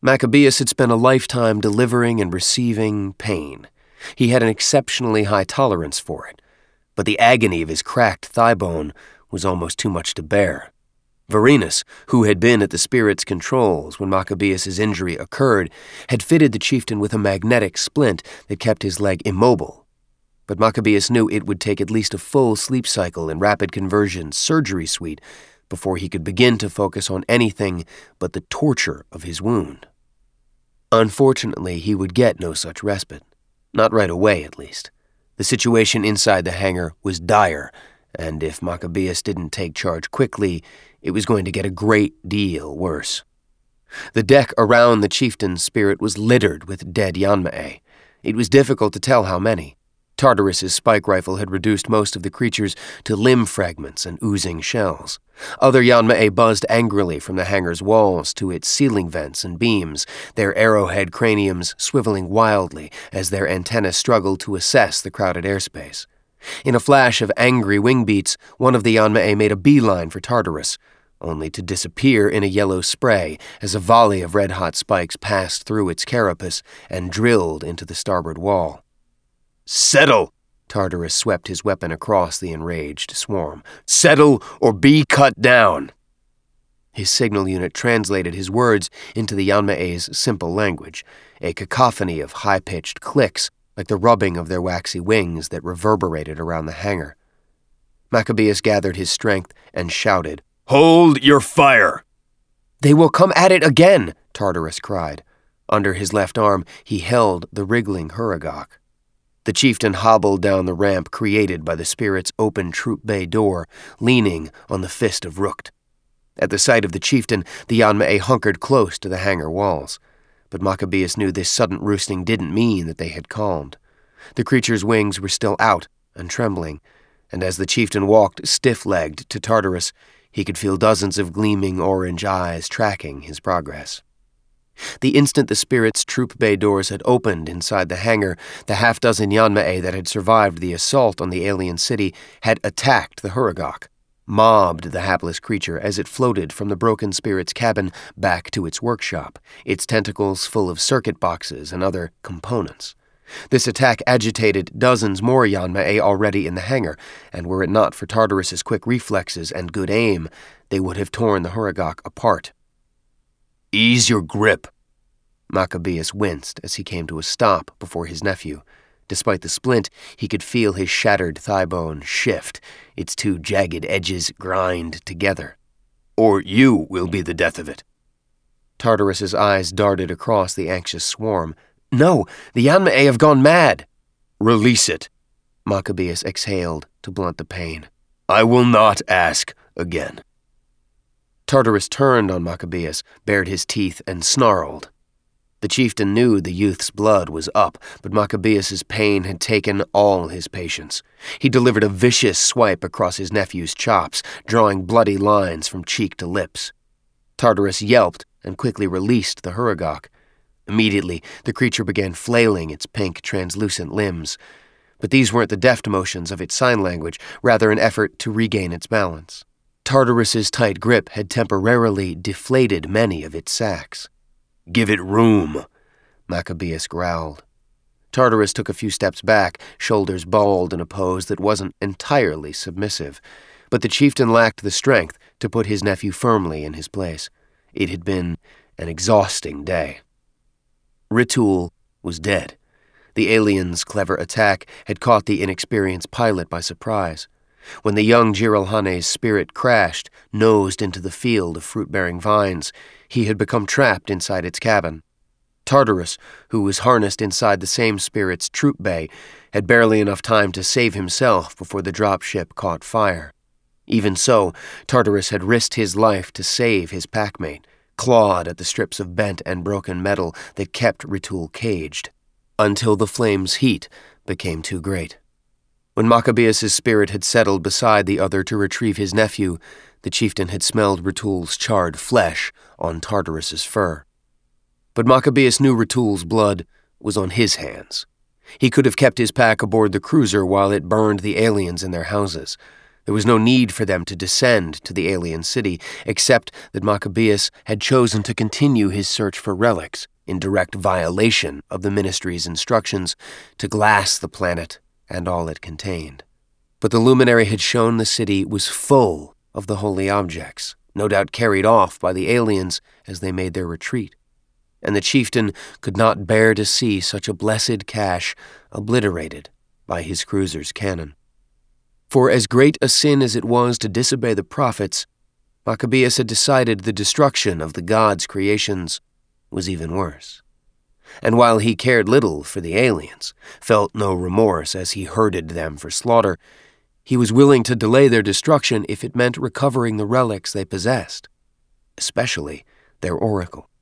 Maccabeus had spent a lifetime delivering and receiving pain. He had an exceptionally high tolerance for it, but the agony of his cracked thigh bone was almost too much to bear. Vorenus, who had been at the spirit's controls when Maccabeus' injury occurred, had fitted the chieftain with a magnetic splint that kept his leg immobile. But Maccabeus knew it would take at least a full sleep cycle in rapid conversion surgery suite before he could begin to focus on anything but the torture of his wound. Unfortunately, he would get no such respite. Not right away, at least. The situation inside the hangar was dire, and if Maccabeus didn't take charge quickly, it was going to get a great deal worse. The deck around the chieftain's spirit was littered with dead Yanma'e. It was difficult to tell how many. Tartarus's spike rifle had reduced most of the creatures to limb fragments and oozing shells. Other Yanma'e buzzed angrily from the hangar's walls to its ceiling vents and beams, their arrowhead craniums swiveling wildly as their antennae struggled to assess the crowded airspace. In a flash of angry wing beats, one of the Yanma'e made a beeline for Tartarus, only to disappear in a yellow spray as a volley of red-hot spikes passed through its carapace and drilled into the starboard wall. "Settle!" Tartarus swept his weapon across the enraged swarm. "Settle or be cut down!" His signal unit translated his words into the Yanma'e's simple language, a cacophony of high-pitched clicks like the rubbing of their waxy wings that reverberated around the hangar. Maccabeus gathered his strength and shouted, "Hold your fire!" "They will come at it again!" Tartarus cried. Under his left arm, he held the wriggling Huragok. The chieftain hobbled down the ramp created by the spirit's open troop bay door, leaning on the fist of Rukt. At the sight of the chieftain, the Yanma'e hunkered close to the hangar walls. But Maccabeus knew this sudden roosting didn't mean that they had calmed. The creature's wings were still out and trembling, and as the chieftain walked stiff-legged to Tartarus, he could feel dozens of gleaming orange eyes tracking his progress. The instant the spirit's troop bay doors had opened inside the hangar, the half-dozen Yanma'e that had survived the assault on the alien city had attacked the Huragok, mobbed the hapless creature as it floated from the broken spirit's cabin back to its workshop, its tentacles full of circuit boxes and other components. This attack agitated dozens more Yanma'e already in the hangar, and were it not for Tartarus's quick reflexes and good aim, they would have torn the Huragok apart. "Ease your grip." Maccabeus winced as he came to a stop before his nephew. Despite the splint, he could feel his shattered thigh bone shift, its two jagged edges grind together. "Or you will be the death of it." Tartarus's eyes darted across the anxious swarm. "No, the Yanma'e have gone mad." "Release it." Maccabeus exhaled to blunt the pain. "I will not ask again." Tartarus turned on Maccabeus, bared his teeth, and snarled. The chieftain knew the youth's blood was up, but Maccabeus's pain had taken all his patience. He delivered a vicious swipe across his nephew's chops, drawing bloody lines from cheek to lips. Tartarus yelped and quickly released the Huragok. Immediately, the creature began flailing its pink, translucent limbs. But these weren't the deft motions of its sign language, rather an effort to regain its balance. Tartarus's tight grip had temporarily deflated many of its sacs. "Give it room," Maccabeus growled. Tartarus took a few steps back, shoulders balled in a pose that wasn't entirely submissive. But the chieftain lacked the strength to put his nephew firmly in his place. It had been an exhausting day. Ritul was dead. The alien's clever attack had caught the inexperienced pilot by surprise. When the young Jiralhane's spirit crashed, nosed into the field of fruit-bearing vines, he had become trapped inside its cabin. Tartarus, who was harnessed inside the same spirit's troop bay, had barely enough time to save himself before the dropship caught fire. Even so, Tartarus had risked his life to save his packmate, clawed at the strips of bent and broken metal that kept Ritul caged, until the flame's heat became too great. When Maccabeus' spirit had settled beside the other to retrieve his nephew, the chieftain had smelled Ritul's charred flesh on Tartarus's fur. But Maccabeus knew Ritul's blood was on his hands. He could have kept his pack aboard the cruiser while it burned the aliens in their houses. There was no need for them to descend to the alien city, except that Maccabeus had chosen to continue his search for relics in direct violation of the ministry's instructions to glass the planet and all it contained. But the luminary had shown the city was full of the holy objects, no doubt carried off by the aliens as they made their retreat, and the chieftain could not bear to see such a blessed cache obliterated by his cruiser's cannon. For as great a sin as it was to disobey the prophets, Maccabeus had decided the destruction of the gods' creations was even worse. And while he cared little for the aliens, felt no remorse as he herded them for slaughter, he was willing to delay their destruction if it meant recovering the relics they possessed, especially their oracle.